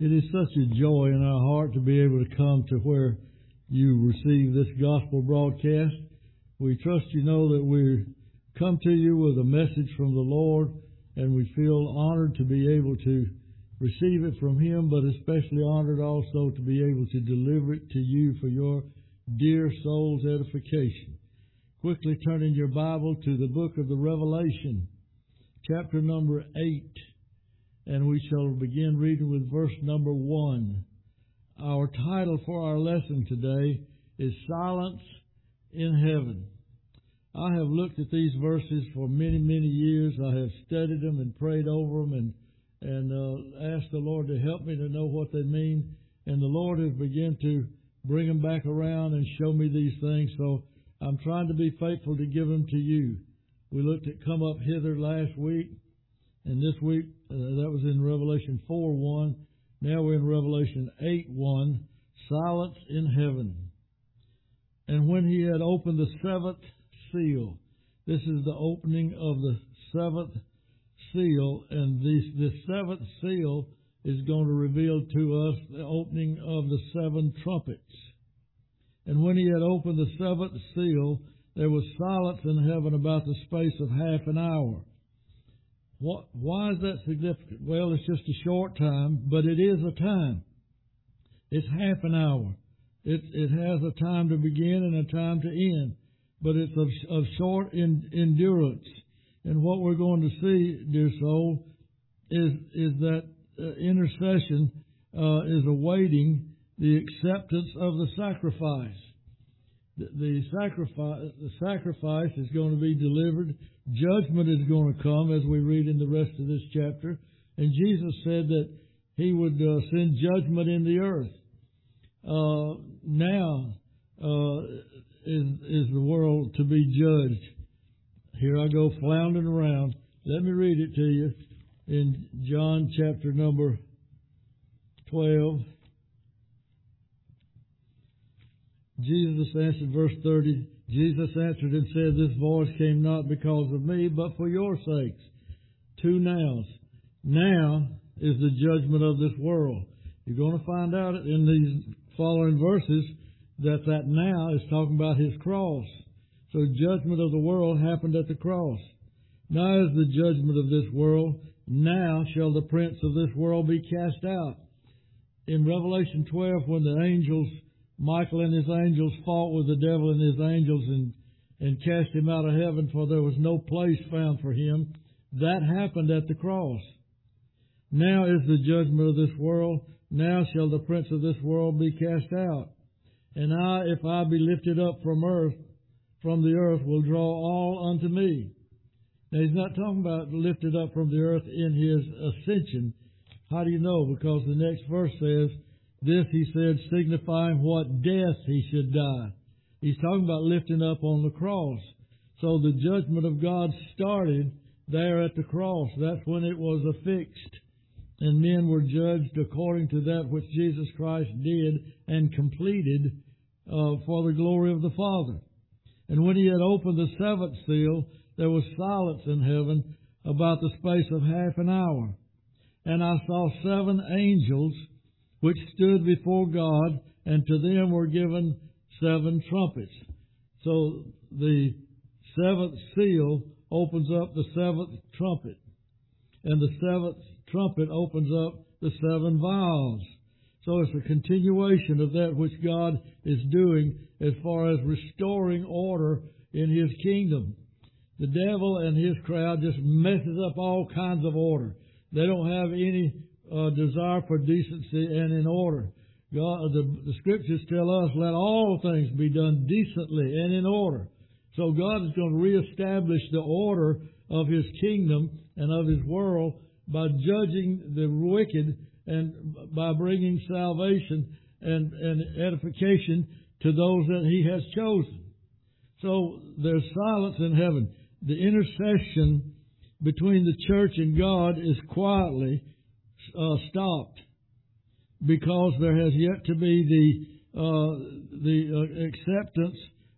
It is such a joy in our heart to be able to come to where you receive this gospel broadcast. We trust you know that we come to you with a message from the Lord, and we feel honored to be able to receive it from Him, but especially honored also to be able to deliver it to you for your dear soul's edification. Quickly turn in your Bible to the book of the Revelation, chapter number 8. And we shall begin reading with verse number 1. Our title for our lesson today is Silence in Heaven. I have looked at these verses for many, many years. I have studied them and prayed over them and asked the Lord to help me to know what they mean. And the Lord has begun to bring them back around and show me these things. So I'm trying to be faithful to give them to you. We looked at Come Up Hither last week. And this week, that was in Revelation 4:1. Now we're in Revelation 8:1, Silence in Heaven. And when he had opened the seventh seal, this is the opening of the seventh seal, and this seventh seal is going to reveal to us the opening of the seven trumpets. And when he had opened the seventh seal, there was silence in heaven about the space of half an hour. Why is that significant? Well, it's just a short time, but it is a time. It's half an hour. It has a time to begin and a time to end, but it's of short endurance. And what we're going to see, dear soul, is that intercession is awaiting the acceptance of the sacrifice. The sacrifice is going to be delivered. Judgment is going to come, as we read in the rest of this chapter. And Jesus said that He would send judgment in the earth. Now is the world to be judged. Here I go floundering around. Let me read it to you in John chapter number 12. Jesus answered, verse 30, Jesus answered and said, This voice came not because of me, but for your sakes. Two nows. Now is the judgment of this world. You're going to find out in these following verses that now is talking about His cross. So judgment of the world happened at the cross. Now is the judgment of this world. Now shall the prince of this world be cast out. In Revelation 12, when the angels, Michael and his angels, fought with the devil and his angels and cast him out of heaven, for there was no place found for him. That happened at the cross. Now is the judgment of this world. Now shall the prince of this world be cast out. And I, if I be lifted up from the earth, will draw all unto me. Now he's not talking about lifted up from the earth in His ascension. How do you know? Because the next verse says, this, he said, signifying what death he should die. He's talking about lifting up on the cross. So the judgment of God started there at the cross. That's when it was affixed. And men were judged according to that which Jesus Christ did and completed for the glory of the Father. And when He had opened the seventh seal, there was silence in heaven about the space of half an hour. And I saw seven angels which stood before God, and to them were given seven trumpets. So the seventh seal opens up the seventh trumpet, and the seventh trumpet opens up the seven vials. So it's a continuation of that which God is doing as far as restoring order in His kingdom. The devil and his crowd just messes up all kinds of order. They don't have any desire for decency and in order. God, the Scriptures tell us, let all things be done decently and in order. So God is going to reestablish the order of His kingdom and of His world by judging the wicked and by bringing salvation and edification to those that He has chosen. So there's silence in heaven. The intercession between the church and God is quietly stopped, because there has yet to be the acceptance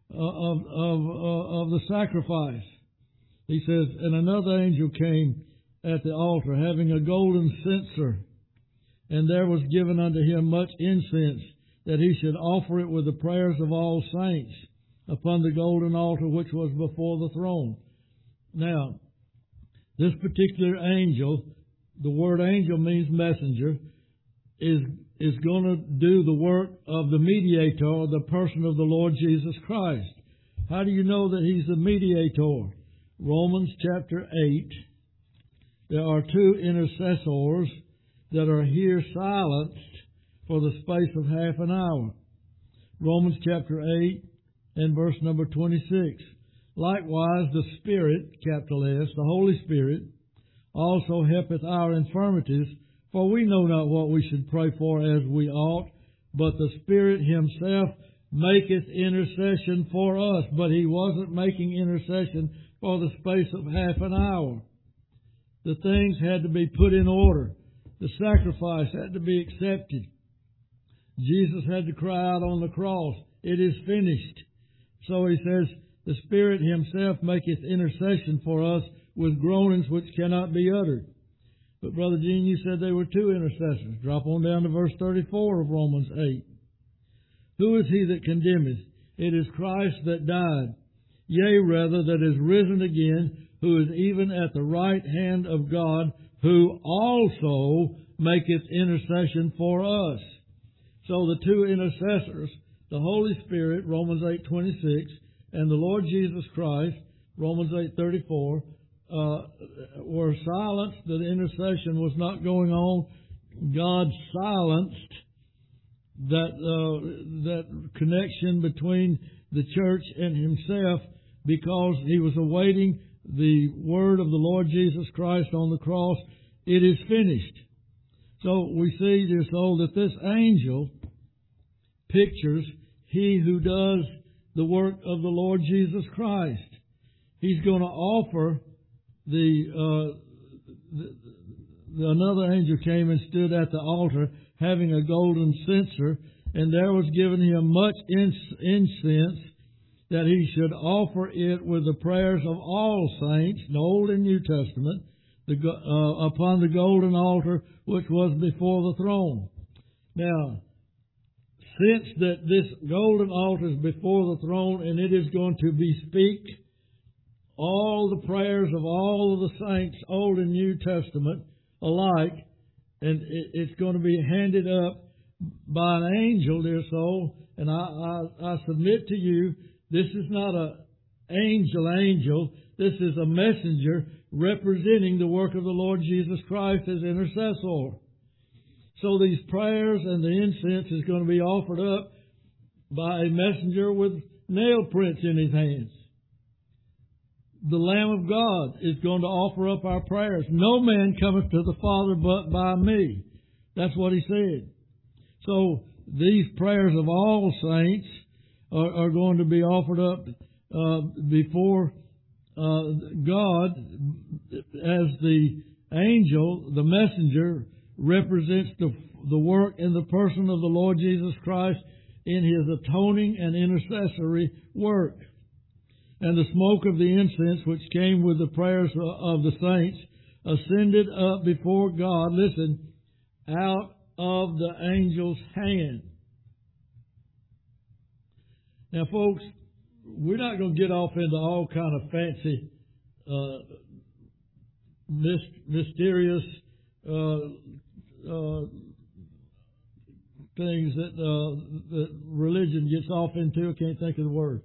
of the sacrifice. He says, and another angel came at the altar, having a golden censer, And there was given unto him much incense, that he should offer it with the prayers of all saints upon the golden altar which was before the throne. Now, this particular angel, the word angel means messenger, is going to do the work of the mediator, the person of the Lord Jesus Christ. How do you know that he's the mediator? Romans chapter 8, there are two intercessors that are here silenced for the space of half an hour. Romans chapter 8 and verse number 26. Likewise the Spirit, capital S, the Holy Spirit, also helpeth our infirmities, for we know not what we should pray for as we ought, but the Spirit Himself maketh intercession for us. But He wasn't making intercession for the space of half an hour. The things had to be put in order. The sacrifice had to be accepted. Jesus had to cry out on the cross, "It is finished." So He says, the Spirit Himself maketh intercession for us with groanings which cannot be uttered. But Brother Gene, you said there were two intercessors. Drop on down to verse 34 of Romans 8. Who is he that condemneth? It is Christ that died, yea, rather, that is risen again, who is even at the right hand of God, who also maketh intercession for us. So the two intercessors, the Holy Spirit, Romans 8:26, and the Lord Jesus Christ, Romans 8:34, were silenced. The intercession was not going on. God silenced that connection between the church and Himself, because He was awaiting the word of the Lord Jesus Christ on the cross. It is finished. So we see, dear soul, that this angel pictures He who does the work of the Lord Jesus Christ. He's going to offer another angel came and stood at the altar, having a golden censer, and there was given him much incense, that he should offer it with the prayers of all saints, in the Old and New Testament, upon the golden altar which was before the throne. Now, since that this golden altar is before the throne, and it is going to bespeak all the prayers of all of the saints, Old and New Testament alike, and it's going to be handed up by an angel, dear soul. And I submit to you, this is not an angel. This is a messenger representing the work of the Lord Jesus Christ as intercessor. So these prayers and the incense is going to be offered up by a messenger with nail prints in his hands. The Lamb of God is going to offer up our prayers. No man cometh to the Father but by me. That's what He said. So these prayers of all saints are going to be offered up before God, as the angel, the messenger, represents the work and the person of the Lord Jesus Christ in His atoning and intercessory work. And the smoke of the incense, which came with the prayers of the saints, ascended up before God, listen, out of the angel's hand. Now, folks, we're not going to get off into all kind of fancy, mysterious things that religion gets off into. I can't think of the word.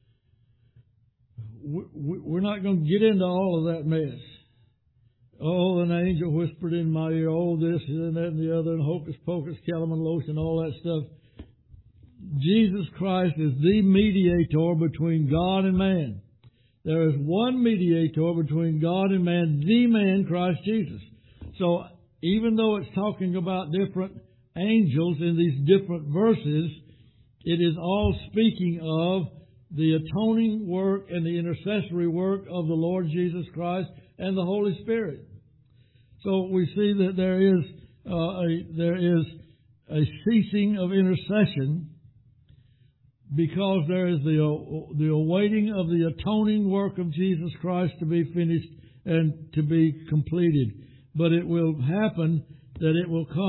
We're not going to get into all of that mess. Oh, an angel whispered in my ear, oh, this and that and the other, and hocus pocus, calamine lotion, all that stuff. Jesus Christ is the mediator between God and man. There is one mediator between God and man, the man, Christ Jesus. So even though it's talking about different angels in these different verses, it is all speaking of the atoning work and the intercessory work of the Lord Jesus Christ and the Holy Spirit. So we see that there is a ceasing of intercession, because there is the awaiting of the atoning work of Jesus Christ to be finished and to be completed. But it will happen that it will come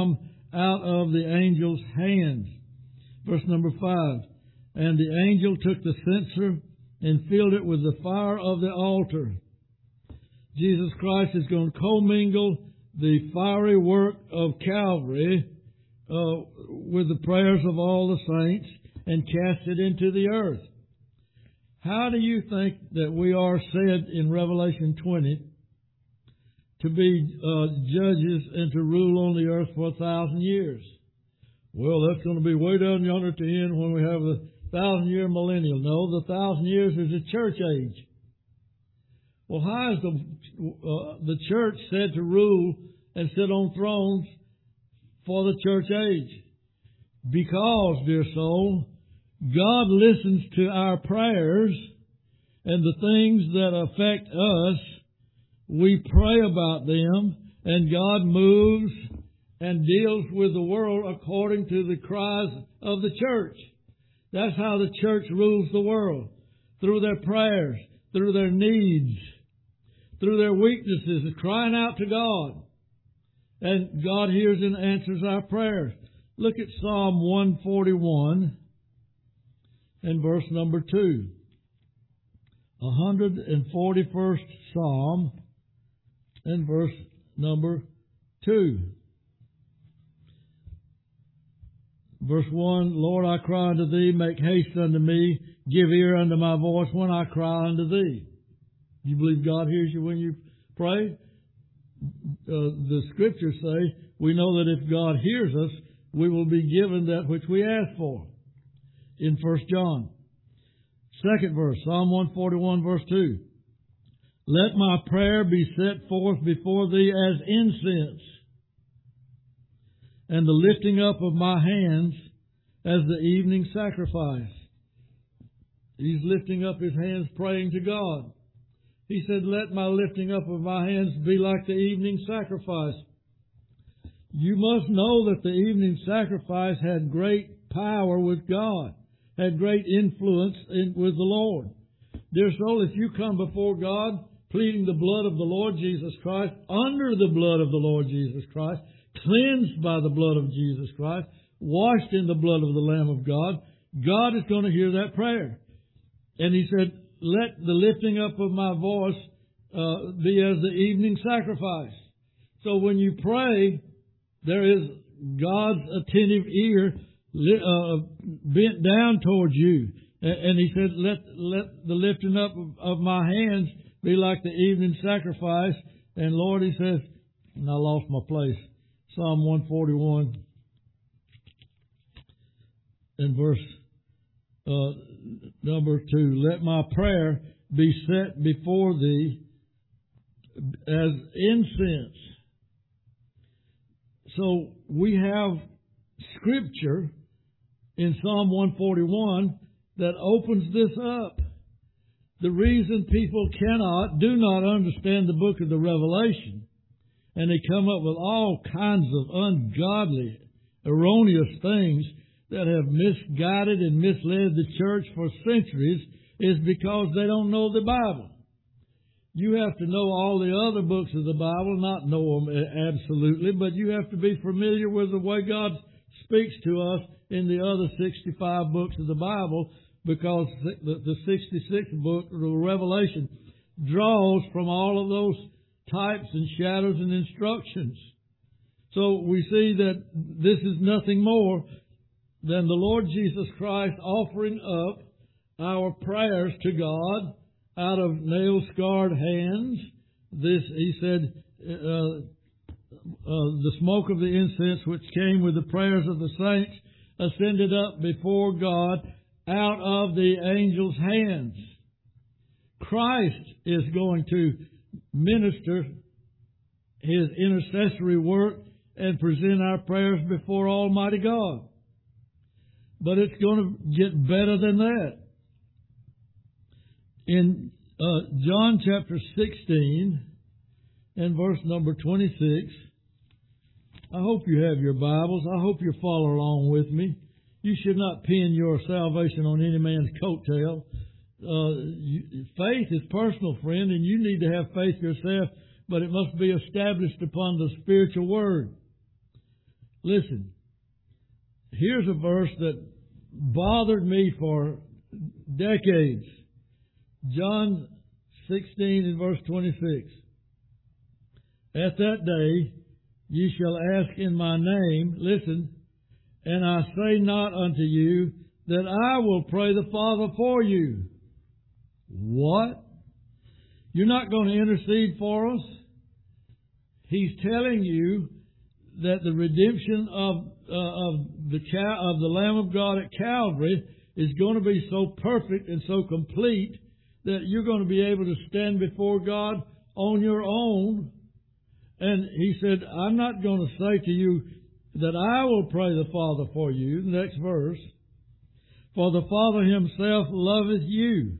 out of the angel's hands. Verse number 5. And the angel took the censer and filled it with the fire of the altar. Jesus Christ is going to commingle the fiery work of Calvary with the prayers of all the saints and cast it into the earth. How do you think that we are said in Revelation 20 to be judges and to rule on the earth for 1,000 years? Well, that's going to be way down yonder at the end when we have the 1,000-year millennial. No, the 1,000 years is a church age. Well, how is the church said to rule and sit on thrones for the church age? Because, dear soul, God listens to our prayers and the things that affect us. We pray about them, and God moves and deals with the world according to the cries of the church. That's how the church rules the world. Through their prayers, through their needs, through their weaknesses, crying out to God. And God hears and answers our prayers. Look at Psalm 141 and verse number 2. 141st Psalm and verse number 2. Verse 1, Lord, I cry unto Thee, make haste unto me, give ear unto my voice when I cry unto Thee. You believe God hears you when you pray? The Scriptures say, we know that if God hears us, we will be given that which we ask for. In 1 John. Second verse, Psalm 141 verse 2. Let my prayer be set forth before Thee as incense, and the lifting up of my hands as the evening sacrifice. He's lifting up his hands praying to God. He said, let my lifting up of my hands be like the evening sacrifice. You must know that the evening sacrifice had great power with God, had great influence with the Lord. Dear soul, if you come before God pleading the blood of the Lord Jesus Christ, under the blood of the Lord Jesus Christ, cleansed by the blood of Jesus Christ, washed in the blood of the Lamb of God, God is going to hear that prayer. And He said, let the lifting up of my voice be as the evening sacrifice. So when you pray, there is God's attentive ear bent down towards you. And He said, let the lifting up of my hands be like the evening sacrifice. And Lord, He says, and I lost my place. Psalm 141 and verse number 2. Let my prayer be set before Thee as incense. So we have Scripture in Psalm 141 that opens this up. The reason people do not understand the book of the Revelation, and they come up with all kinds of ungodly, erroneous things that have misguided and misled the church for centuries, is because they don't know the Bible. You have to know all the other books of the Bible, not know them absolutely, but you have to be familiar with the way God speaks to us in the other 65 books of the Bible, because the 66th book, the Revelation, draws from all of those types and shadows and instructions. So we see that this is nothing more than the Lord Jesus Christ offering up our prayers to God out of nail-scarred hands. This, He said, the smoke of the incense which came with the prayers of the saints ascended up before God out of the angel's hands. Christ is going to minister His intercessory work and present our prayers before Almighty God. But it's going to get better than that. In John chapter 16 and verse number 26, I hope you have your Bibles. I hope you follow along with me. You should not pin your salvation on any man's coattail. Faith is personal, friend, and you need to have faith yourself, but it must be established upon the spiritual word. Listen, here's a verse that bothered me for decades. John 16 and verse 26. At that day ye shall ask in my name, listen, and I say not unto you that I will pray the Father for you. What? You're not going to intercede for us? He's telling you that the redemption of the Lamb of God at Calvary is going to be so perfect and so complete that you're going to be able to stand before God on your own. And He said, I'm not going to say to you that I will pray the Father for you. The next verse. For the Father Himself loveth you.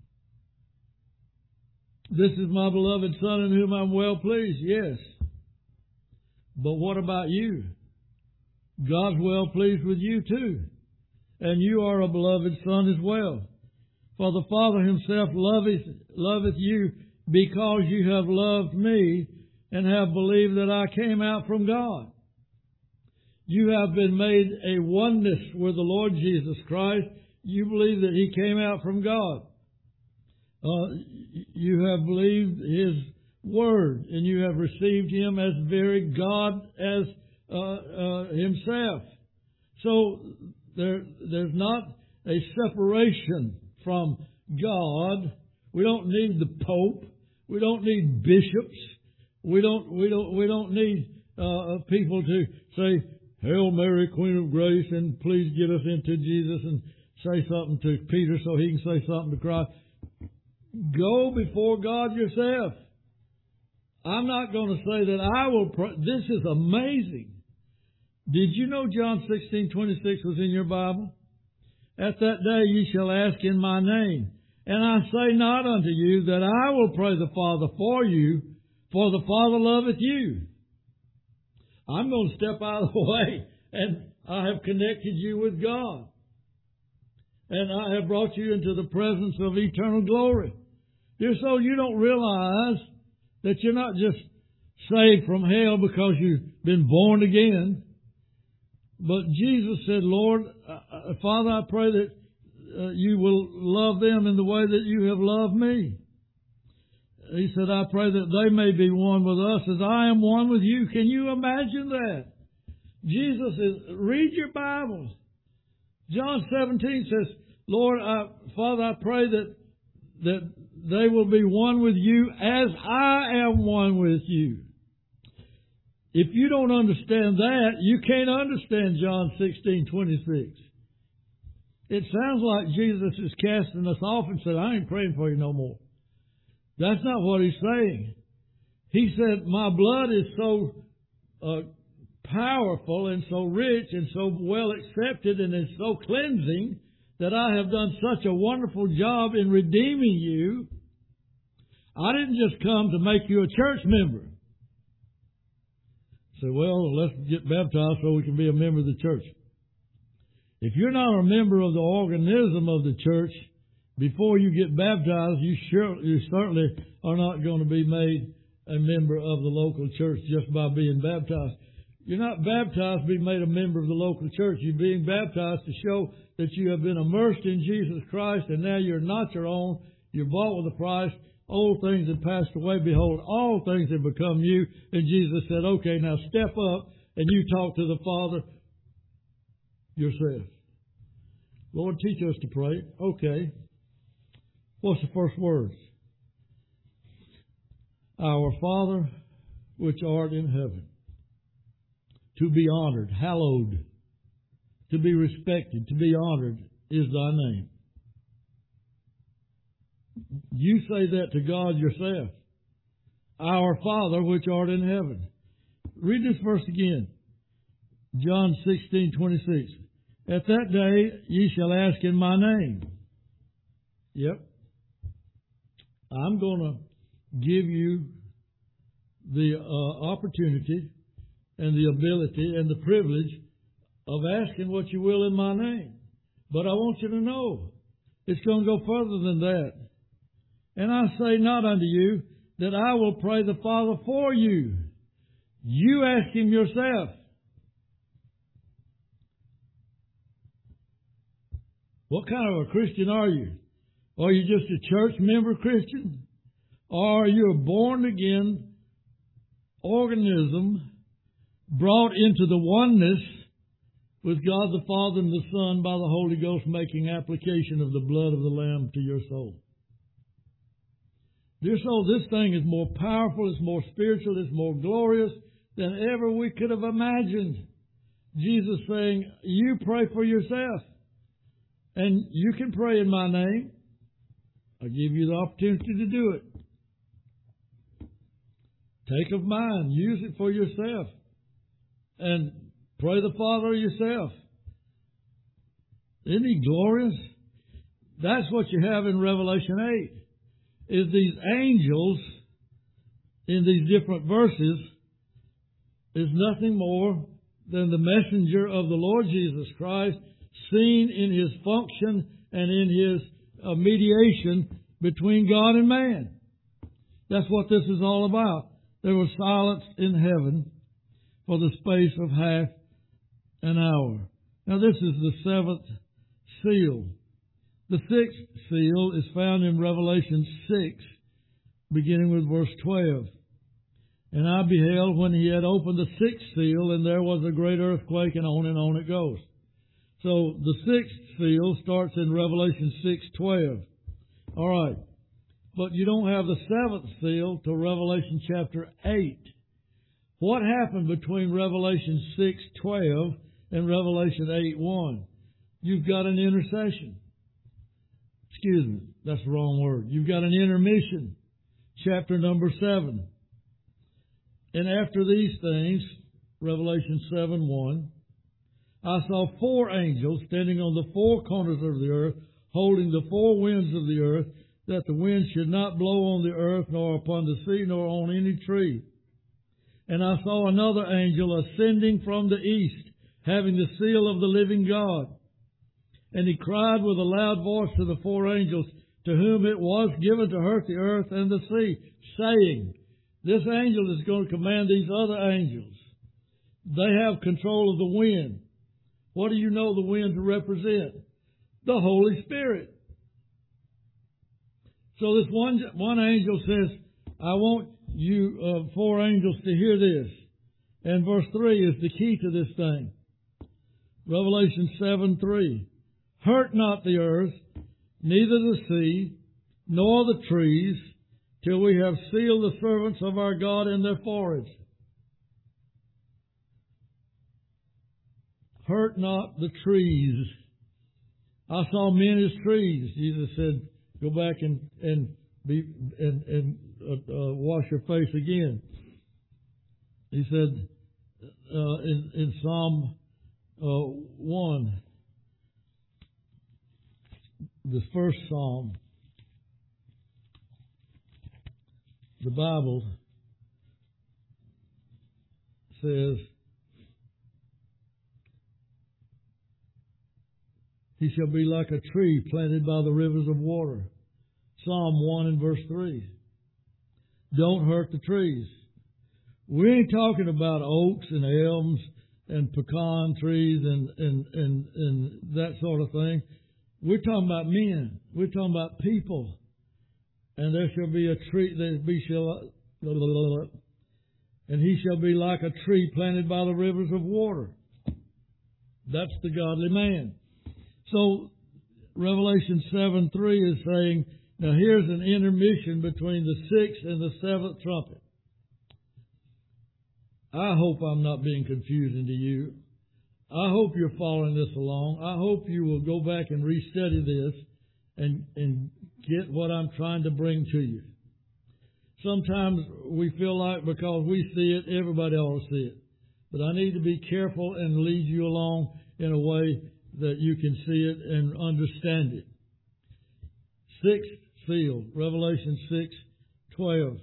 This is my beloved Son in whom I'm well pleased. Yes. But what about you? God's well pleased with you too. And you are a beloved Son as well. For the Father Himself loveth you because you have loved me and have believed that I came out from God. You have been made a oneness with the Lord Jesus Christ. You believe that He came out from God. You have believed His Word, and you have received Him as very God as Himself. So there's not a separation from God. We don't need the Pope. We don't need bishops. We don't need people to say, Hail Mary, Queen of Grace, and please get us into Jesus and say something to Peter so he can say something to Christ. Go before God yourself. I'm not going to say that I will pray. This is amazing. Did you know John 16:26 was in your Bible? At that day ye shall ask in my name. And I say not unto you that I will pray the Father for you, for the Father loveth you. I'm going to step out of the way, and I have connected you with God. And I have brought you into the presence of eternal glory. Dear soul, you don't realize that you're not just saved from hell because you've been born again. But Jesus said, Lord, Father, I pray that you will love them in the way that you have loved me. He said, I pray that they may be one with us as I am one with you. Can you imagine that? Jesus is, read your Bible. John 17 says, Lord, Father, I pray that they will be one with you as I am one with you. If you don't understand that, you can't understand John 16:26. It sounds like Jesus is casting us off and said, I ain't praying for you no more. That's not what He's saying. He said, my blood is so powerful and so rich and so well accepted and is so cleansing that I have done such a wonderful job in redeeming you. I didn't just come to make you a church member. Say, well, let's get baptized so we can be a member of the church. If you're not a member of the organism of the church, before you get baptized, you certainly are not going to be made a member of the local church just by being baptized. You're not baptized to be made a member of the local church. You're being baptized to show that you have been immersed in Jesus Christ, and now you're not your own. You're bought with a price. Old things have passed away. Behold, all things have become new. And Jesus said, okay, now step up and you talk to the Father yourself. Lord, teach us to pray. Okay. What's the first words? Our Father, which art in heaven. To be honored, hallowed, to be respected, to be honored is thy name. You say that to God yourself. Our Father, which art in heaven. Read this verse again. John 16:26. At that day ye shall ask in my name. Yep. I'm going to give you the opportunity and the ability and the privilege of asking what you will in my name. But I want you to know it's going to go further than that. And I say not unto you that I will pray the Father for you. You ask Him yourself. What kind of a Christian are you? Are you just a church member Christian? Or are you a born again organism brought into the oneness with God the Father and the Son by the Holy Ghost, making application of the blood of the Lamb to your soul? Dear soul, this thing is more powerful, it's more spiritual, it's more glorious than ever we could have imagined. Jesus saying, you pray for yourself. And you can pray in my name. I'll give you the opportunity to do it. Take of mine, use it for yourself. And pray the Father yourself. Isn't He glorious? That's what you have in Revelation 8, is these angels in these different verses is nothing more than the messenger of the Lord Jesus Christ, seen in His function and in His mediation between God and man. That's what this is all about. There was silence in heaven for the space of half an hour. Now this is the seventh seal. The sixth seal is found in Revelation 6, beginning with verse 12. And I beheld when He had opened the sixth seal, and there was a great earthquake, and on it goes. So the sixth seal starts in Revelation 6:12. All right. But you don't have the seventh seal till Revelation chapter 8. What happened between Revelation 6:12 and Revelation 8:1? You've got an intercession. Excuse me, that's the wrong word. You've got an intermission. Chapter number 7. And after these things, Revelation 7:1, I saw 4 angels standing on the 4 corners of the earth, holding the 4 winds of the earth, that the wind should not blow on the earth, nor upon the sea, nor on any tree. And I saw another angel ascending from the east, having the seal of the living God. And he cried with a loud voice to the 4 angels, to whom it was given to hurt the earth and the sea, saying, this angel is going to command these other angels. They have control of the wind. What do you know the wind to represent? The Holy Spirit. So this one angel says, I want you 4 angels to hear this. And verse 3 is the key to this thing. Revelation 7:3. Hurt not the earth, neither the sea, nor the trees, till we have sealed the servants of our God in their foreheads. Hurt not the trees. I saw men as trees. Jesus said, go back and wash your face again. He said in Psalm 1, the first Psalm, the Bible says, he shall be like a tree planted by the rivers of water. Psalm 1 and verse 3. Don't hurt the trees. We ain't talking about oaks and elms and pecan trees and that sort of thing. We're talking about men. We're talking about people. And there shall be a tree, and he shall be like a tree planted by the rivers of water. That's the godly man. So Revelation 7:3 is saying, now here's an intermission between the 6th and the 7th trumpet. I hope I'm not being confusing to you. I hope you're following this along. I hope you will go back and restudy this and get what I'm trying to bring to you. Sometimes we feel like because we see it, everybody ought to see it. But I need to be careful and lead you along in a way that you can see it and understand it. 6th seal, Revelation 6:12.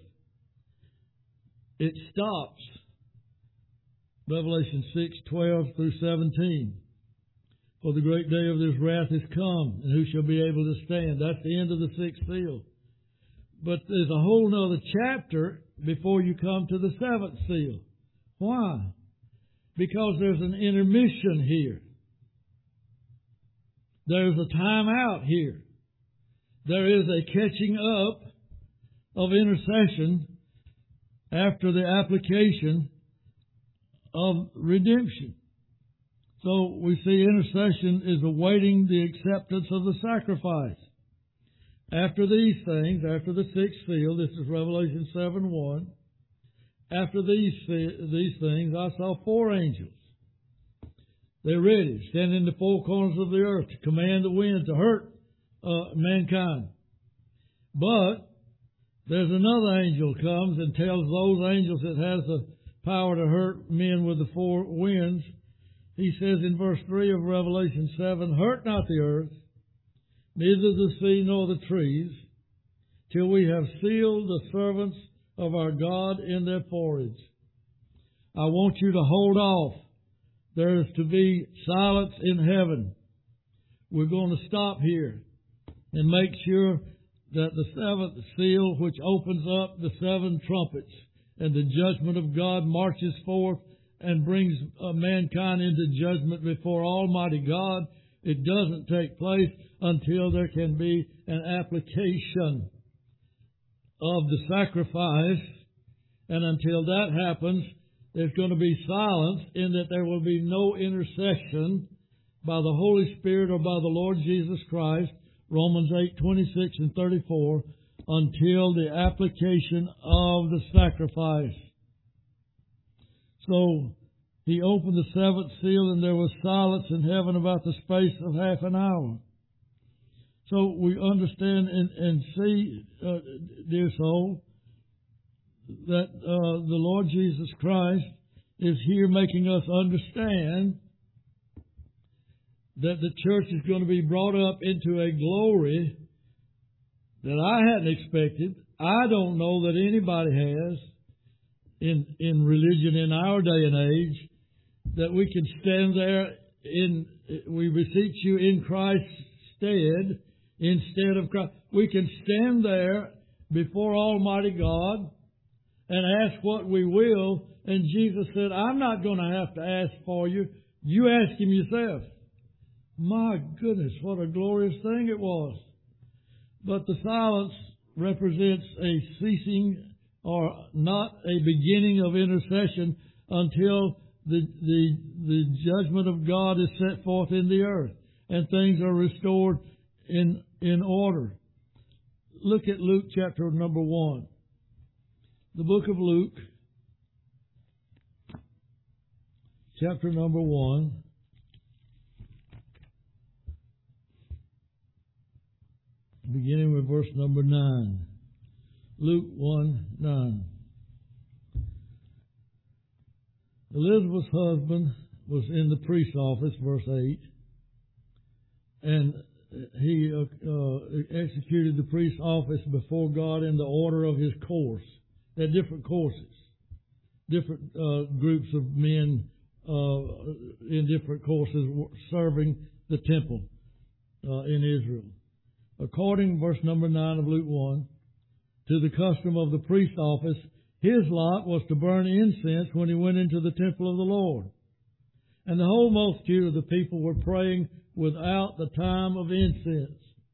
It stops. Revelation 6:12 through 17. For the great day of this wrath is come, and who shall be able to stand? That's the end of the 6th seal. But there's a whole other chapter before you come to the 7th seal. Why? Because there's an intermission here. there's a time out here. There is a catching up of intercession after the application of redemption. So we see intercession is awaiting the acceptance of the sacrifice. After these things, after the sixth seal, this is Revelation 7:1. After these things, I saw four angels. They're ready, standing in the four corners of the earth to command the wind to hurt mankind. But there's another angel comes and tells those angels that has the power to hurt men with the four winds. He says in verse 3 of Revelation 7, hurt not the earth, neither the sea nor the trees, till we have sealed the servants of our God in their foreheads. I want you to hold off. There is to be silence in heaven. We're going to stop here and make sure that the seventh seal, which opens up the seven trumpets, and the judgment of God marches forth and brings mankind into judgment before Almighty God, it doesn't take place until there can be an application of the sacrifice. And until that happens, there's going to be silence, in that there will be no intercession by the Holy Spirit or by the Lord Jesus Christ, Romans 8:26 and 34, until the application of the sacrifice. So he opened the seventh seal, and there was silence in heaven about the space of half an hour. So we understand and see, dear soul, that the Lord Jesus Christ is here making us understand that the church is going to be brought up into a glory that I hadn't expected. I don't know that anybody has in religion in our day and age, that we can stand there we beseech you in Christ's stead, instead of Christ. We can stand there before Almighty God and ask what we will, and Jesus said, I'm not going to have to ask for you. You ask Him yourself. My goodness, what a glorious thing it was. But the silence represents a ceasing or not a beginning of intercession until the judgment of God is set forth in the earth and things are restored in order. Look at Luke chapter number 1. The book of Luke, chapter number 1. Beginning with verse number 9. Luke 1:9. Elizabeth's husband was in the priest's office, verse 8, and he executed the priest's office before God in the order of his course. There are different courses, different groups of men in different courses serving the temple in Israel. According, verse number 9 of Luke 1, to the custom of the priest's office, his lot was to burn incense when he went into the temple of the Lord. And the whole multitude of the people were praying without the time of incense.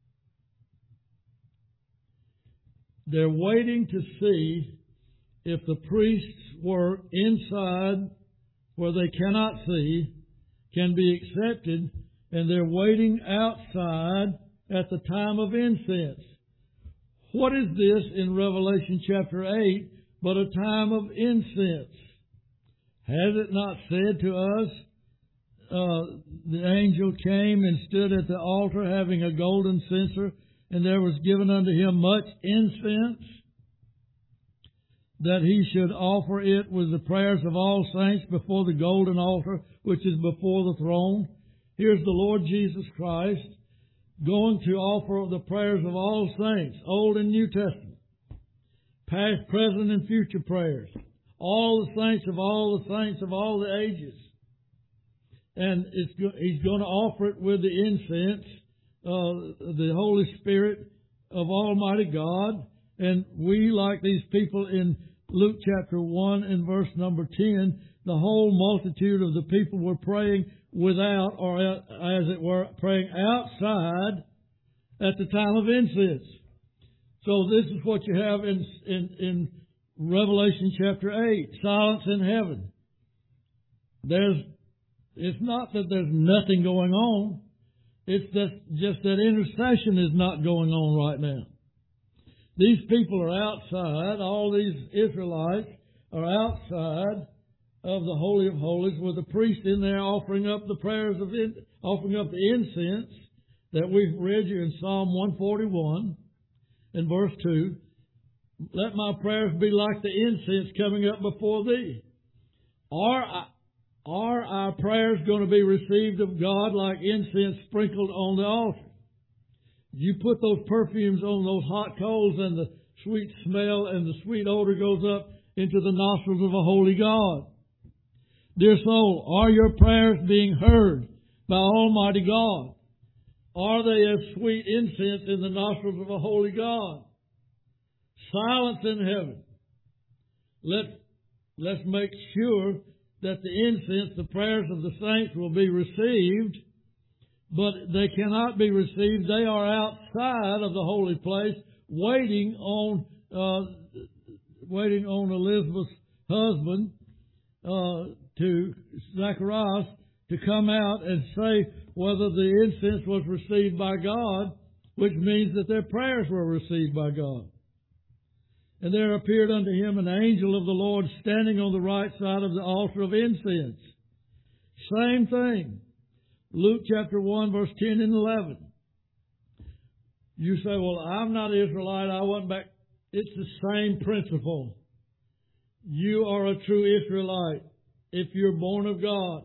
They're waiting to see if the priest's work inside, where they cannot see, can be accepted, and they're waiting outside at the time of incense. What is this in Revelation chapter 8 but a time of incense? Has it not said to us, the angel came and stood at the altar having a golden censer, and there was given unto him much incense, that he should offer it with the prayers of all saints before the golden altar, which is before the throne? Here's the Lord Jesus Christ going to offer the prayers of all saints, Old and New Testament, past, present, and future prayers. All the saints of all the saints of all the ages. And He's going to offer it with the incense, the Holy Spirit of Almighty God. And we, like these people in Luke chapter 1 and verse number 10, the whole multitude of the people were praying without, or as it were, praying outside at the time of incense. So this is what you have in Revelation chapter 8, silence in heaven. It's not that there's nothing going on. It's just that intercession is not going on right now. These people are outside. All these Israelites are outside of the Holy of Holies with the priest in there offering up the prayers offering up the incense that we've read you in Psalm 141 in verse 2. Let my prayers be like the incense coming up before thee. Are our prayers going to be received of God like incense sprinkled on the altar? You put those perfumes on those hot coals and the sweet smell and the sweet odor goes up into the nostrils of a holy God. Dear soul, are your prayers being heard by Almighty God? Are they as sweet incense in the nostrils of a holy God? Silence in heaven. Let's make sure that the incense, the prayers of the saints will be received, but they cannot be received. They are outside of the holy place, waiting on Elizabeth's husband, to Zacharias, to come out and say whether the incense was received by God, which means that their prayers were received by God. And there appeared unto him an angel of the Lord standing on the right side of the altar of incense. Same thing. Luke chapter 1, verse 10 and 11. You say, well, I'm not Israelite. I wasn't back. It's the same principle. You are a true Israelite if you're born of God.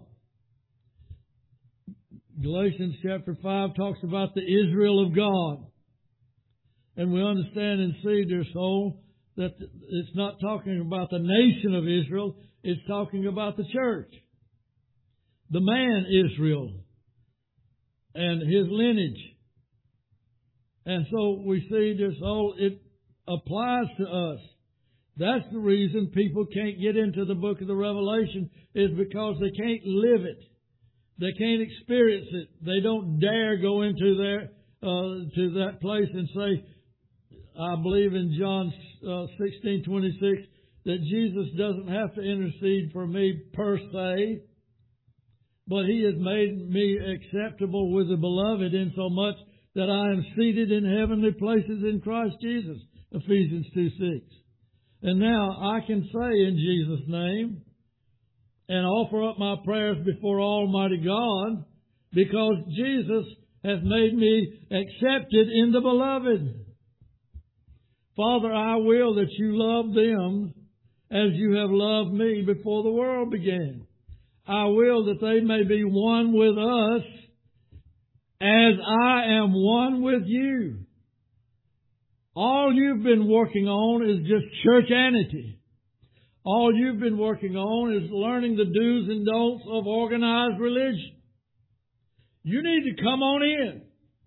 Galatians chapter 5 talks about the Israel of God. And we understand and see, dear soul, that it's not talking about the nation of Israel. It's talking about the church. The man Israel and his lineage. And so we see, dear soul, it applies to us. That's the reason people can't get into the book of the Revelation, is because they can't live it. They can't experience it. They don't dare go into to that place and say, I believe in John 16:26 that Jesus doesn't have to intercede for me per se, but He has made me acceptable with the beloved insomuch that I am seated in heavenly places in Christ Jesus. Ephesians 2:6. And now I can say in Jesus' name and offer up my prayers before Almighty God, because Jesus has made me accepted in the beloved. Father, I will that you love them as you have loved me before the world began. I will that they may be one with us as I am one with you. All you've been working on is just churchianity. All you've been working on is learning the do's and don'ts of organized religion. You need to come on in.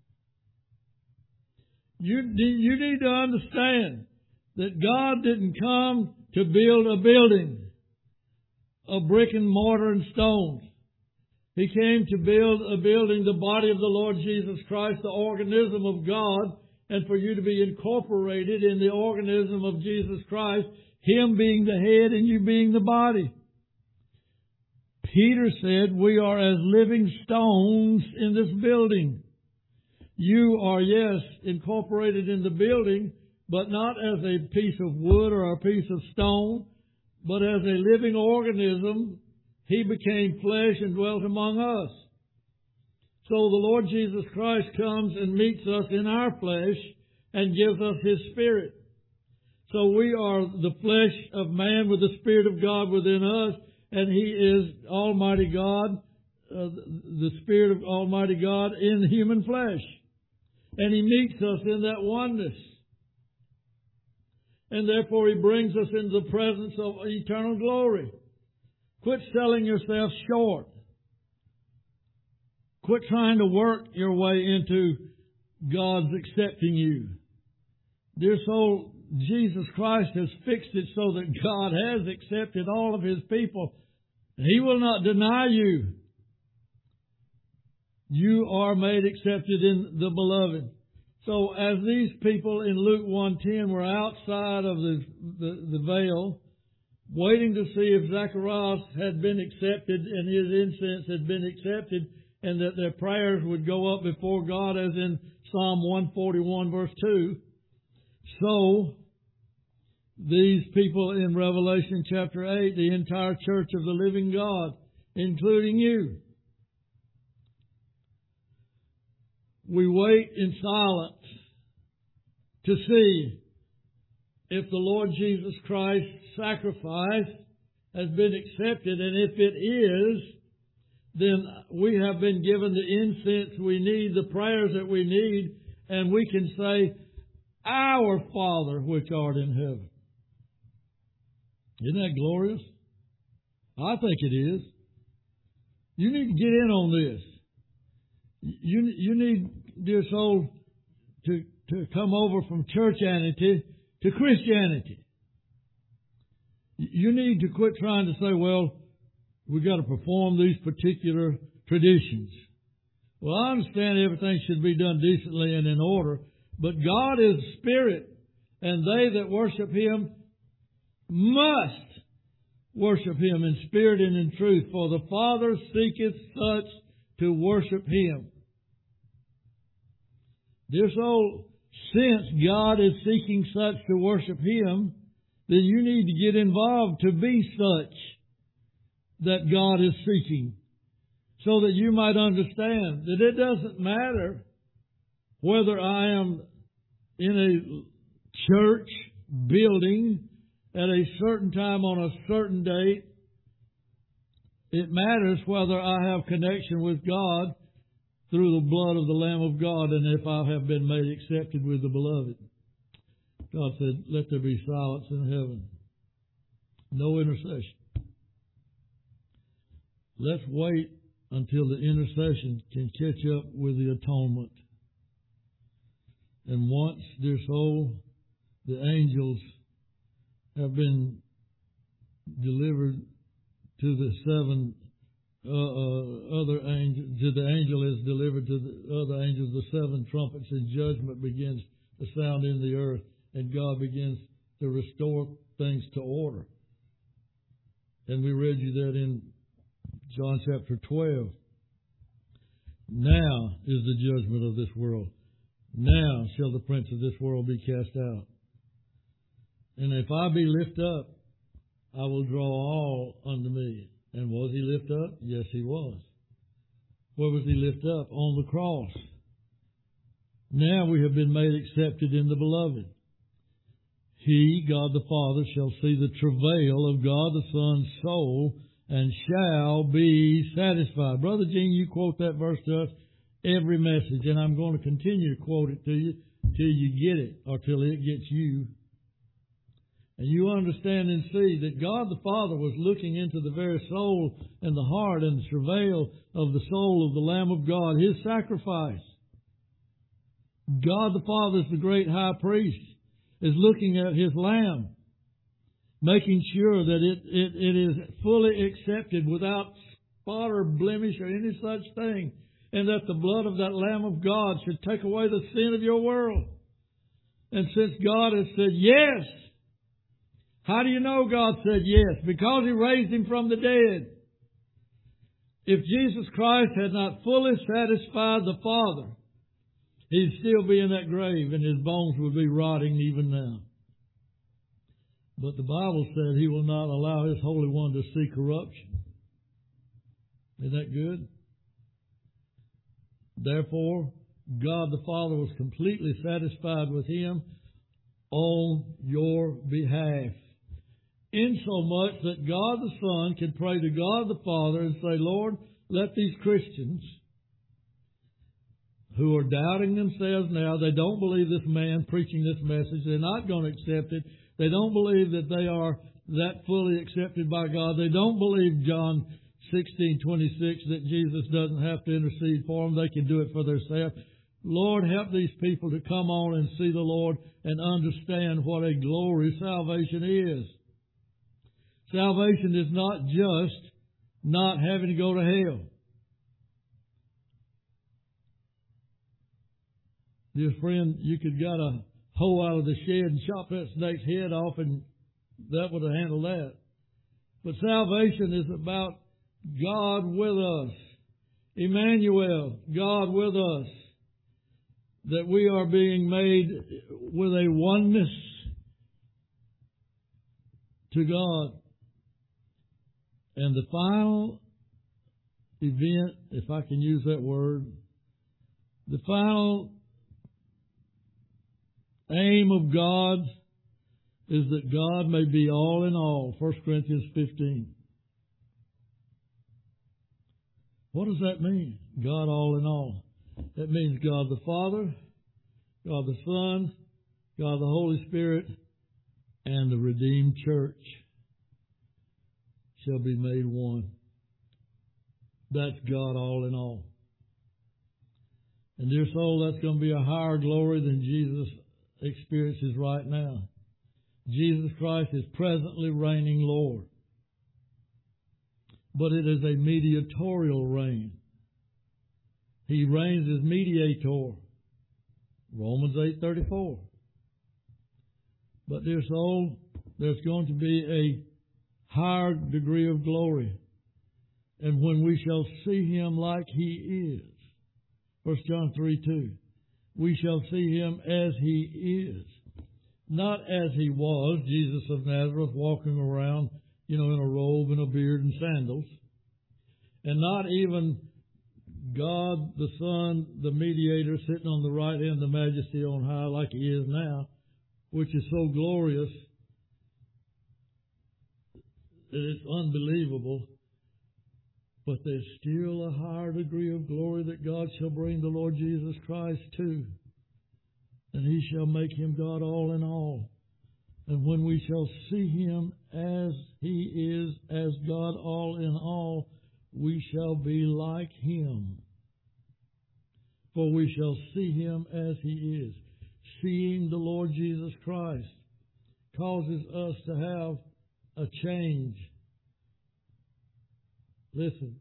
You need to understand that God didn't come to build a building of brick and mortar and stones. He came to build a building, the body of the Lord Jesus Christ, the organism of God, and for you to be incorporated in the organism of Jesus Christ, Him being the head and you being the body. Peter said, we are as living stones in this building. You are, yes, incorporated in the building, but not as a piece of wood or a piece of stone, but as a living organism. He became flesh and dwelt among us. So the Lord Jesus Christ comes and meets us in our flesh and gives us His Spirit. So we are the flesh of man with the Spirit of God within us, and He is Almighty God, the Spirit of Almighty God in human flesh. And He meets us in that oneness. And therefore He brings us into the presence of eternal glory. Quit selling yourself short. Quit trying to work your way into God's accepting you. Dear soul, Jesus Christ has fixed it so that God has accepted all of His people. He will not deny you. You are made accepted in the beloved. So as these people in Luke 1:10 were outside of the veil, waiting to see if Zacharias had been accepted and his incense had been accepted, and that their prayers would go up before God, as in Psalm 141 verse 2. So, these people in Revelation chapter 8, the entire church of the living God, including you, we wait in silence to see if the Lord Jesus Christ's sacrifice has been accepted, and if it is, then we have been given the incense we need, the prayers that we need, and we can say, Our Father which art in heaven. Isn't that glorious? I think it is. You need to get in on this. You need, dear soul, to come over from churchianity to Christianity. You need to quit trying to say, well, we've got to perform these particular traditions. Well, I understand everything should be done decently and in order, but God is Spirit, and they that worship Him must worship Him in spirit and in truth, for the Father seeketh such to worship Him. Dear soul, since God is seeking such to worship Him, then you need to get involved to be such that God is seeking, so that you might understand that it doesn't matter whether I am in a church building at a certain time on a certain date. It matters whether I have connection with God through the blood of the Lamb of God, and if I have been made accepted with the beloved. God said, let there be silence in heaven. No intercession. Let's wait until the intercession can catch up with the atonement. And once, dear soul, the angels have been delivered to the seven other angels, to the angel is delivered to the other angels, the seven trumpets, and judgment begins to sound in the earth, and God begins to restore things to order. And we read you that in John chapter 12. Now is the judgment of this world. Now shall the prince of this world be cast out. And if I be lifted up, I will draw all unto me. And was He lifted up? Yes, He was. Where was He lifted up? On the cross. Now we have been made accepted in the beloved. He, God the Father, shall see the travail of God the Son's soul, and shall be satisfied. Brother Gene, you quote that verse to us every message, and I'm going to continue to quote it to you till you get it, or till it gets you. And you understand and see that God the Father was looking into the very soul and the heart and the travail of the soul of the Lamb of God, His sacrifice. God the Father is the great high priest, is looking at His Lamb, making sure that it is fully accepted without spot or blemish or any such thing, and that the blood of that Lamb of God should take away the sin of your world. And since God has said yes, how do you know God said yes? Because He raised Him from the dead. If Jesus Christ had not fully satisfied the Father, He'd still be in that grave and His bones would be rotting even now. But the Bible said He will not allow His Holy One to see corruption. Isn't that good? Therefore, God the Father was completely satisfied with Him on your behalf. Insomuch that God the Son can pray to God the Father and say, Lord, let these Christians who are doubting themselves now, they don't believe this man preaching this message, they're not going to accept it, they don't believe that they are that fully accepted by God, they don't believe John 16:26 that Jesus doesn't have to intercede for them, they can do it for themselves. Lord, help these people to come on and see the Lord and understand what a glory salvation is. Salvation is not just not having to go to hell. Dear friend, you could got a hoe out of the shed and chop that snake's head off, and that would have handled that. But salvation is about God with us. Emmanuel, God with us. That we are being made with a oneness to God. And the final event, if I can use that word, the final aim of God is that God may be all in all. 1 Corinthians 15. What does that mean? God all in all. That means God the Father, God the Son, God the Holy Spirit, and the redeemed church shall be made one. That's God all in all. And dear soul, that's going to be a higher glory than Jesus experiences right now. Jesus Christ is presently reigning Lord. But it is a mediatorial reign. He reigns as mediator. Romans 8:34. But dear soul, there's going to be a higher degree of glory. And when we shall see Him like He is, 1 John 3:2, we shall see Him as He is. Not as He was, Jesus of Nazareth, walking around, in a robe and a beard and sandals. And not even God the Son, the mediator, sitting on the right hand of the Majesty on high like He is now, which is so glorious that it's unbelievable. But there's still a higher degree of glory that God shall bring the Lord Jesus Christ to. And He shall make Him God all in all. And when we shall see Him as He is, as God all in all, we shall be like Him. For we shall see Him as He is. Seeing the Lord Jesus Christ causes us to have a change. Listen.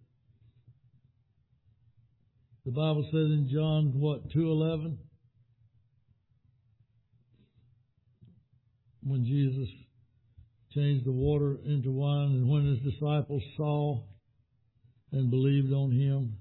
The Bible says in John, 2:11? When Jesus changed the water into wine, and when His disciples saw and believed on Him,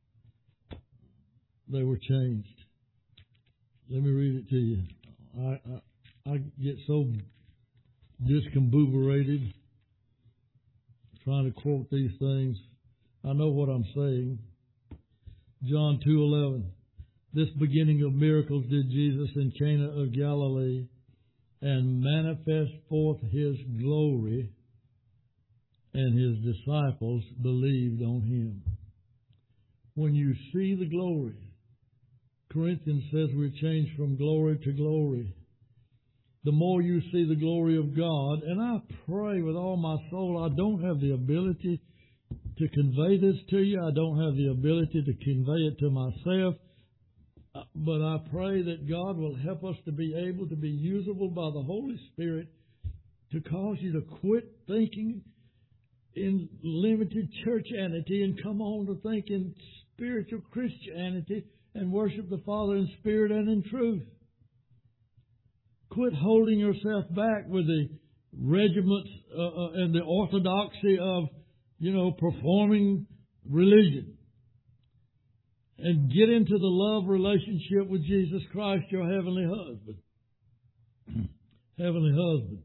they were changed. Let me read it to you. I get so discombobulated trying to quote these things. I know what I'm saying. John 2:11. This beginning of miracles did Jesus in Cana of Galilee, and manifest forth His glory, and His disciples believed on Him. When you see the glory, Corinthians says we're changed from glory to glory. The more you see the glory of God, and I pray with all my soul, I don't have the ability to convey this to you. I don't have the ability to convey it to myself. But I pray that God will help us to be able to be usable by the Holy Spirit to cause you to quit thinking in limited churchianity and come on to think in spiritual Christianity and worship the Father in spirit and in truth. Quit holding yourself back with the regiments and the orthodoxy of, performing religion. And get into the love relationship with Jesus Christ, your heavenly husband. Heavenly husband.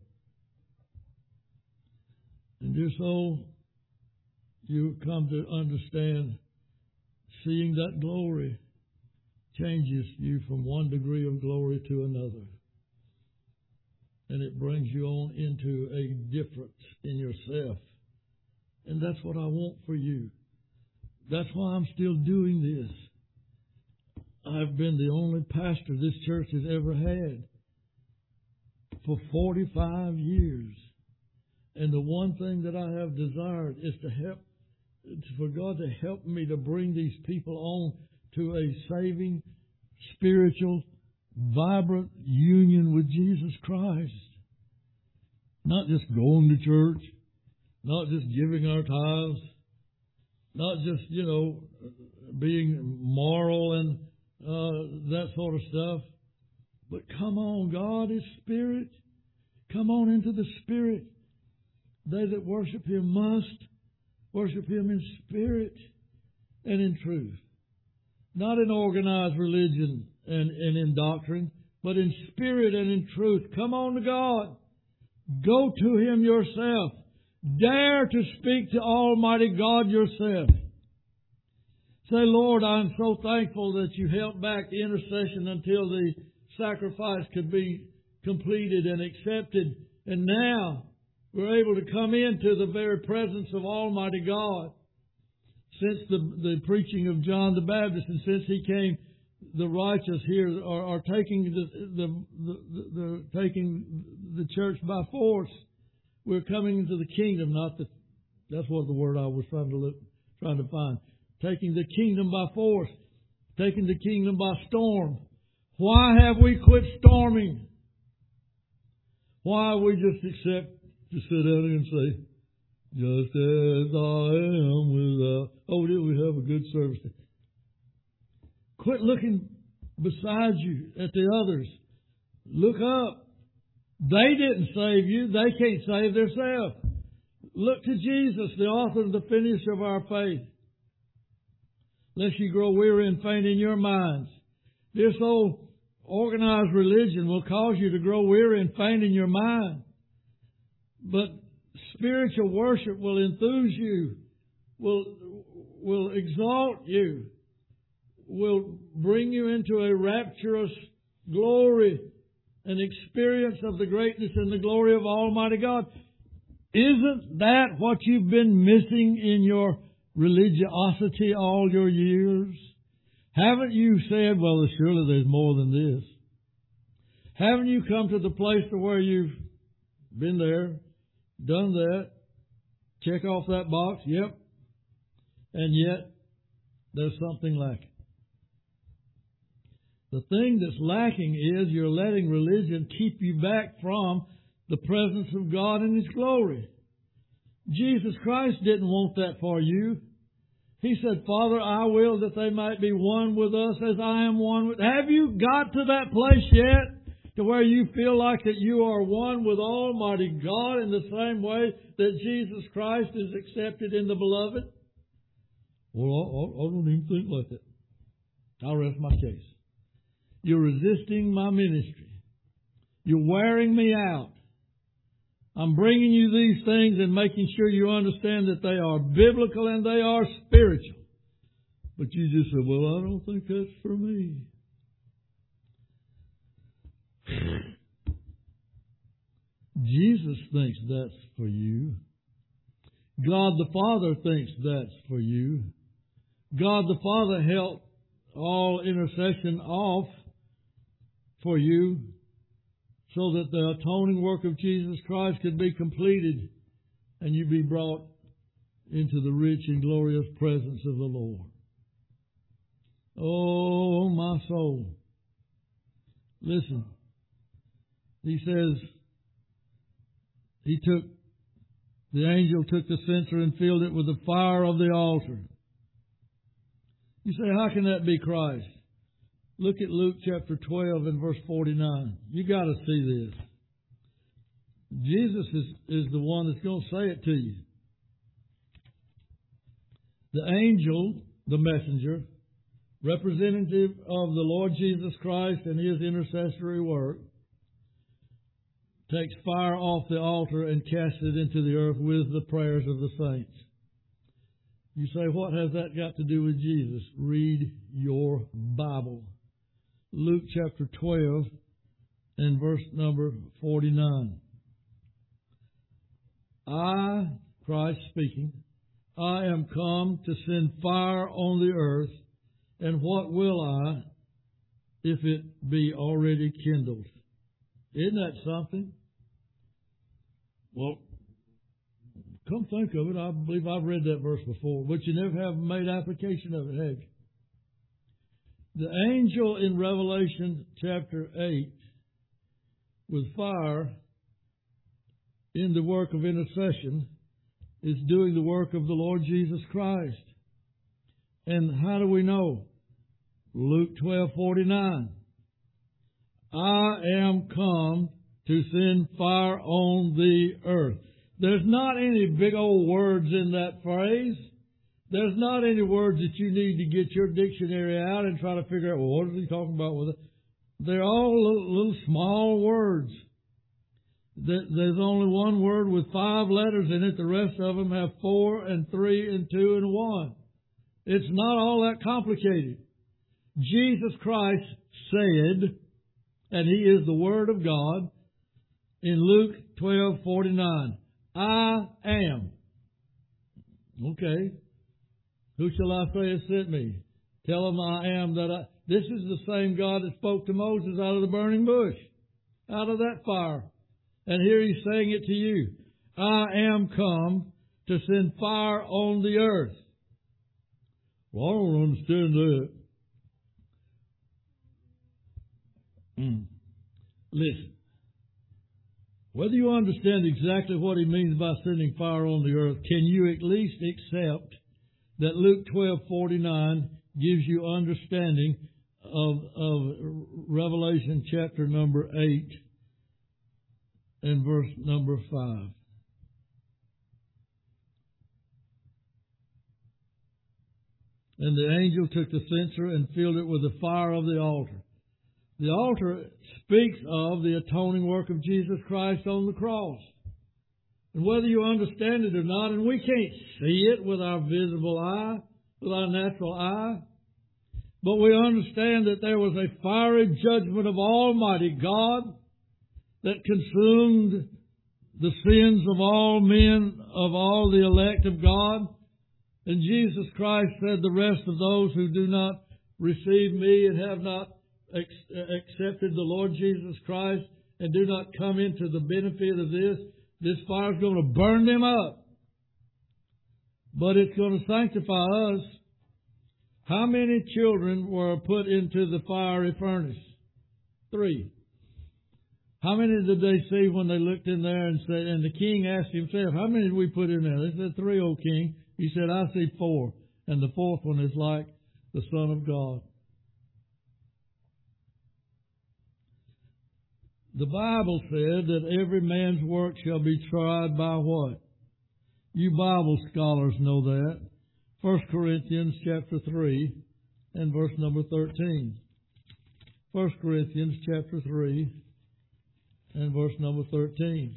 And dear soul, you come to understand, seeing that glory changes you from one degree of glory to another. And it brings you on into a difference in yourself. And that's what I want for you. That's why I'm still doing this. I've been the only pastor this church has ever had for 45 years. And the one thing that I have desired is for God to help me to bring these people on to a saving, spiritual, vibrant union with Jesus Christ. Not just going to church, not just giving our tithes, not just, being moral and that sort of stuff. But come on, God is Spirit. Come on into the Spirit. They that worship Him must worship Him in spirit and in truth. Not in organized religion and in doctrine, but in spirit and in truth. Come on to God. Go to Him yourself. Dare to speak to Almighty God yourself. Say, Lord, I'm so thankful that You held back the intercession until the sacrifice could be completed and accepted. And now we're able to come into the very presence of Almighty God. Since the preaching of John the Baptist, and since he came, the righteous here are taking taking the church by force. We're coming into the kingdom. That's what the word I was trying to find. Taking the kingdom by force, taking the kingdom by storm. Why have we quit storming? Why we just accept to sit down and say, just as I am without... Oh, did we have a good service? Quit looking beside you at the others. Look up. They didn't save you. They can't save themselves. Look to Jesus, the author and the finisher of our faith. Lest you grow weary and faint in your minds. This old organized religion will cause you to grow weary and faint in your mind. But spiritual worship will enthuse you, will exalt you, will bring you into a rapturous glory, an experience of the greatness and the glory of Almighty God. Isn't that what you've been missing in your religiosity all your years? Haven't you said, well, surely there's more than this? Haven't you come to the place to where you've been there, done that, check off that box, yep, and yet there's something lacking? The thing that's lacking is you're letting religion keep you back from the presence of God and His glory. Jesus Christ didn't want that for you. He said, Father, I will that they might be one with us as I am one with... Have you got to that place yet? To where you feel like that you are one with Almighty God in the same way that Jesus Christ is accepted in the beloved? Well, I don't even think like that. I'll rest my case. You're resisting my ministry. You're wearing me out. I'm bringing you these things and making sure you understand that they are biblical and they are spiritual. But you just say, well, I don't think that's for me. Jesus thinks that's for you. God the Father thinks that's for you. God the Father held all intercession off for you so that the atoning work of Jesus Christ could be completed and you be brought into the rich and glorious presence of the Lord. Oh, my soul. Listen. He says, the angel took the censer and filled it with the fire of the altar. You say, how can that be Christ? Look at Luke chapter 12 and verse 49. You got to see this. Jesus is the one that's going to say it to you. The angel, the messenger, representative of the Lord Jesus Christ and His intercessory work, takes fire off the altar and casts it into the earth with the prayers of the saints. You say, what has that got to do with Jesus? Read your Bible. Luke chapter 12 and verse number 49. I, Christ speaking, I am come to send fire on the earth, and what will I if it be already kindled? Isn't that something? Well, come think of it. I believe I've read that verse before, but you never have made application of it, have you? The angel in Revelation chapter 8 with fire in the work of intercession is doing the work of the Lord Jesus Christ. And how do we know? Luke 12:49. I am come to send fire on the earth. There's not any big old words in that phrase. There's not any words that you need to get your dictionary out and try to figure out, well, what is he talking about with it? They're all little small words. There's only one word with 5 letters in it. The rest of them have 4 and 3 and 2 and 1. It's not all that complicated. Jesus Christ said, and He is the Word of God, in Luke 12:49, I am. Okay. Who shall I say has sent me? Tell them I am that I... This is the same God that spoke to Moses out of the burning bush, out of that fire. And here He's saying it to you. I am come to send fire on the earth. Well, I don't understand that. Listen. Whether you understand exactly what He means by sending fire on the earth, can you at least accept that Luke 12:49 gives you understanding of Revelation chapter number 8 and verse number 5? And the angel took the censer and filled it with the fire of the altar. The altar speaks of the atoning work of Jesus Christ on the cross. And whether you understand it or not, and we can't see it with our visible eye, with our natural eye, but we understand that there was a fiery judgment of Almighty God that consumed the sins of all men, of all the elect of God. And Jesus Christ said, the rest of those who do not receive me and have not accepted the Lord Jesus Christ and do not come into the benefit of this fire is going to burn them up. But it's going to sanctify us. How many children were put into the fiery furnace? 3. How many did they see when they looked in there and said, and the king asked himself, how many did we put in there? They said, 3, O king. He said, I see 4. And the 4th one is like the Son of God. The Bible said that every man's work shall be tried by what? You Bible scholars know that. 1 Corinthians chapter 3 and verse number 13. 1 Corinthians chapter 3 and verse number 13.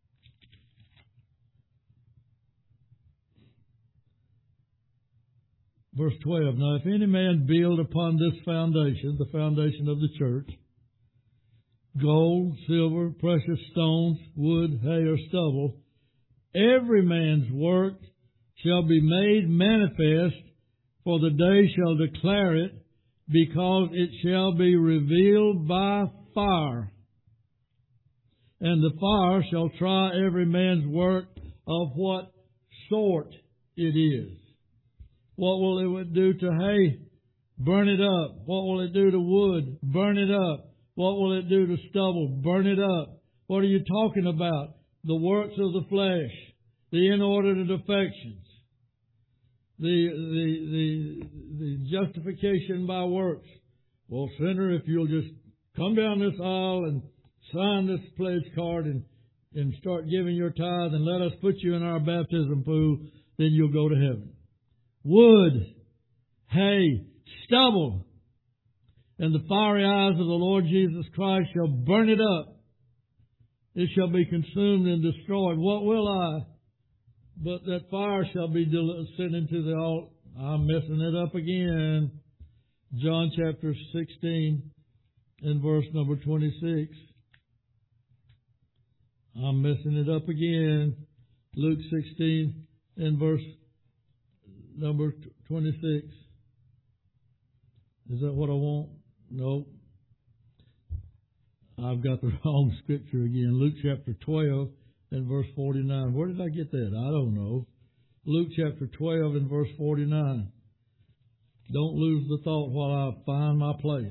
Verse 12. Now if any man build upon this foundation, the foundation of the church, gold, silver, precious stones, wood, hay, or stubble, every man's work shall be made manifest, for the day shall declare it, because it shall be revealed by fire. And the fire shall try every man's work of what sort it is. What will it do to hay? Burn it up. What will it do to wood? Burn it up. What will it do to stubble? Burn it up. What are you talking about? The works of the flesh, the inordinate affections, the justification by works. Well, sinner, if you'll just come down this aisle and sign this pledge card and start giving your tithe and let us put you in our baptism pool, then you'll go to heaven. Wood, hay, stubble, and the fiery eyes of the Lord Jesus Christ shall burn it up. It shall be consumed and destroyed. What will I? But that fire shall be sent into the altar. I'm messing it up again. John chapter 16 and verse number 26. I'm messing it up again. Luke 16 and verse number 26. Is that what I want? No. I've got the wrong scripture again. Luke chapter 12 and verse 49. Where did I get that? I don't know. Luke chapter 12 and verse 49. Don't lose the thought while I find my place.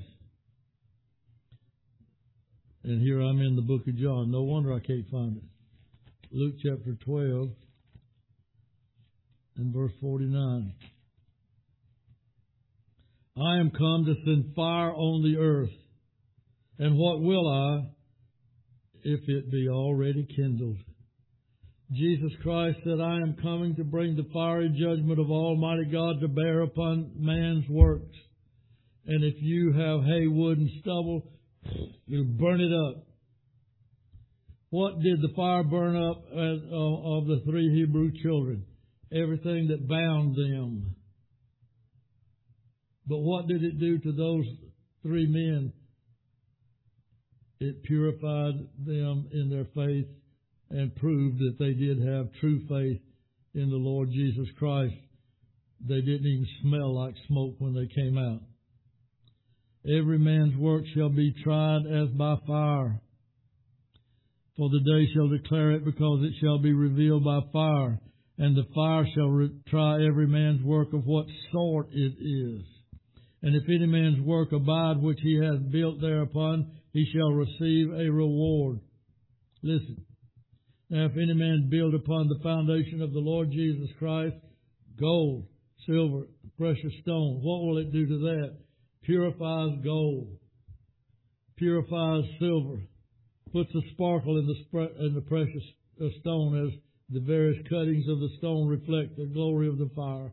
And here I'm in the book of John. No wonder I can't find it. Luke chapter 12 and verse 49. I am come to send fire on the earth. And what will I, if it be already kindled? Jesus Christ said, I am coming to bring the fiery judgment of Almighty God to bear upon man's works. And if you have hay, wood, and stubble, you burn it up. What did the fire burn up of the 3 Hebrew children? Everything that bound them. But what did it do to those 3 men? It purified them in their faith and proved that they did have true faith in the Lord Jesus Christ. They didn't even smell like smoke when they came out. Every man's work shall be tried as by fire. For the day shall declare it, because it shall be revealed by fire. And the fire shall try every man's work of what sort it is. And if any man's work abide which he has built thereupon, he shall receive a reward. Listen. Now if any man build upon the foundation of the Lord Jesus Christ, gold, silver, precious stone, what will it do to that? Purifies gold, purifies silver, puts a sparkle in the precious stone, as the various cuttings of the stone reflect the glory of the fire.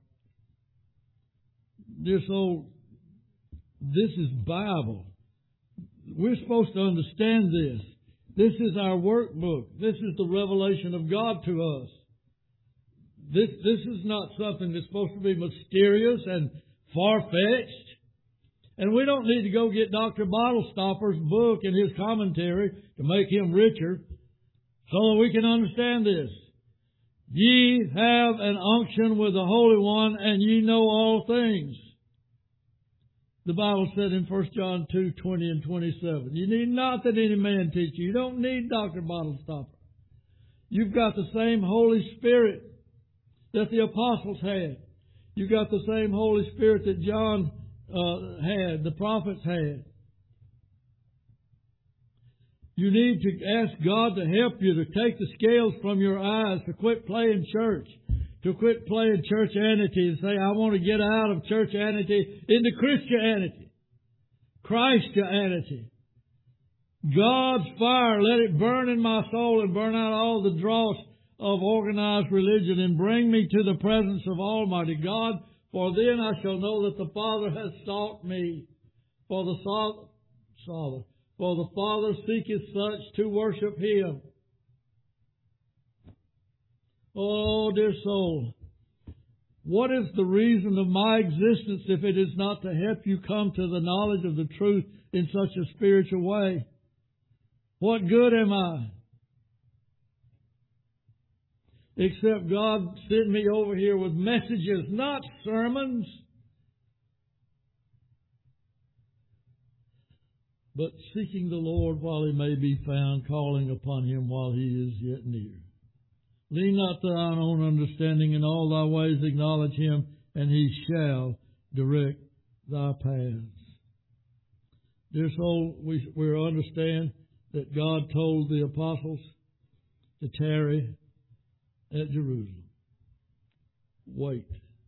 Dear soul, this is Bible. We're supposed to understand this. This is our workbook. This is the revelation of God to us. This is not something that's supposed to be mysterious and far-fetched. And we don't need to go get Dr. Bottlestopper's book and his commentary to make him richer so that we can understand this. Ye have an unction with the Holy One, and ye know all things. The Bible said in 1 John 2:20 and 27, you need not that any man teach you. You don't need Dr. Bottlestopper. You've got the same Holy Spirit that the apostles had. You've got the same Holy Spirit that John had, the prophets had. You need to ask God to help you to take the scales from your eyes, to quit playing church, to quit playing churchianity and say, I want to get out of churchianity into Christianity, Christianity. God's fire, let it burn in my soul and burn out all the dross of organized religion and bring me to the presence of Almighty God, for then I shall know that the Father has sought me. For the Father seeketh such to worship Him. Oh, dear soul, what is the reason of my existence if it is not to help you come to the knowledge of the truth in such a spiritual way? What good am I? Except God sent me over here with messages, not sermons, but seeking the Lord while He may be found, calling upon Him while He is yet near. Lean not to thine own understanding, in all thy ways acknowledge Him, and He shall direct thy paths. Dear soul, we understand that God told the apostles to tarry at Jerusalem. Wait.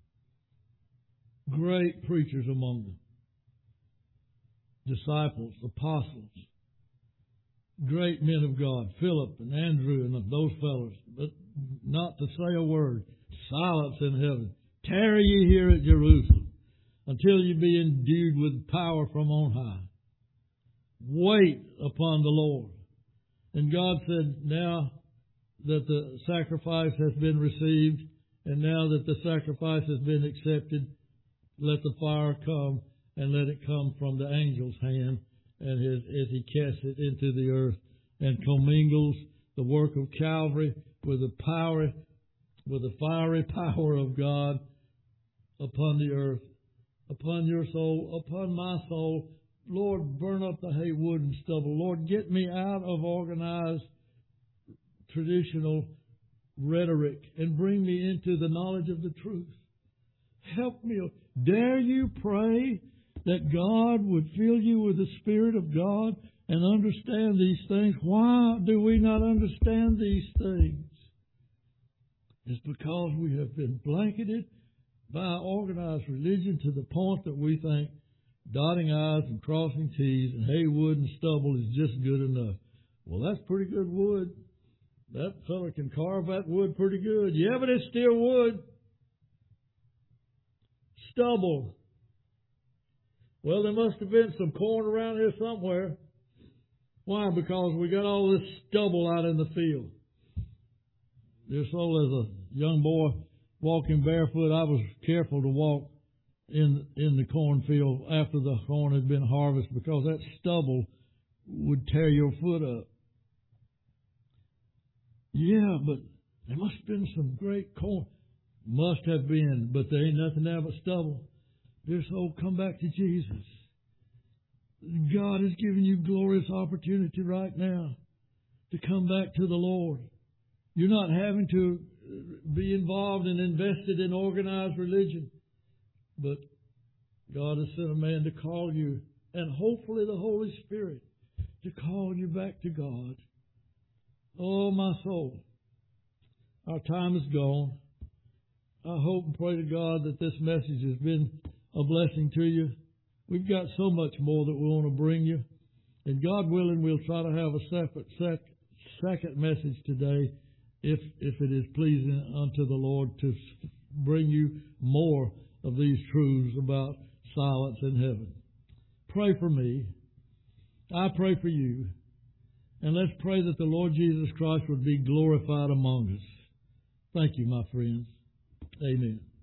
Great preachers among them. Disciples, apostles, great men of God, Philip and Andrew and those fellows, but not to say a word. Silence in heaven. Tarry ye here at Jerusalem until you be endued with power from on high. Wait upon the Lord. And God said, now that the sacrifice has been received, and now that the sacrifice has been accepted, let the fire come, and let it come from the angel's hand, and as He casts it into the earth, and commingles the work of Calvary with the fiery power of God upon the earth, upon your soul, upon my soul. Lord, burn up the hay, wood, and stubble. Lord, get me out of organized traditional rhetoric and bring me into the knowledge of the truth. Help me. Dare you pray that God would fill you with the Spirit of God and understand these things? Why do we not understand these things? It's because we have been blanketed by organized religion to the point that we think Dotting I's and crossing T's, and hay, wood, and stubble is just good enough. Well, that's pretty good wood. That fella can carve that wood pretty good. Yeah, but it's still wood. Stubble. Well, there must have been some corn around here somewhere. Why? Because we got all this stubble out in the field. Just so as a young boy walking barefoot, I was careful to walk in the cornfield after the corn had been harvested because that stubble would tear your foot up. Yeah, but there must have been some great corn. Must have been, but there ain't nothing there but stubble. Dear soul, come back to Jesus. God is giving you glorious opportunity right now to come back to the Lord. You're not having to be involved and invested in organized religion, but God has sent a man to call you, and hopefully the Holy Spirit, to call you back to God. Oh, my soul, our time is gone. I hope and pray to God that this message has been a blessing to you. We've got so much more that we want to bring you. And God willing, we'll try to have a second message today, if it is pleasing unto the Lord, to bring you more of these truths about silence in heaven. Pray for me. I pray for you. And let's pray that the Lord Jesus Christ would be glorified among us. Thank you, my friends. Amen.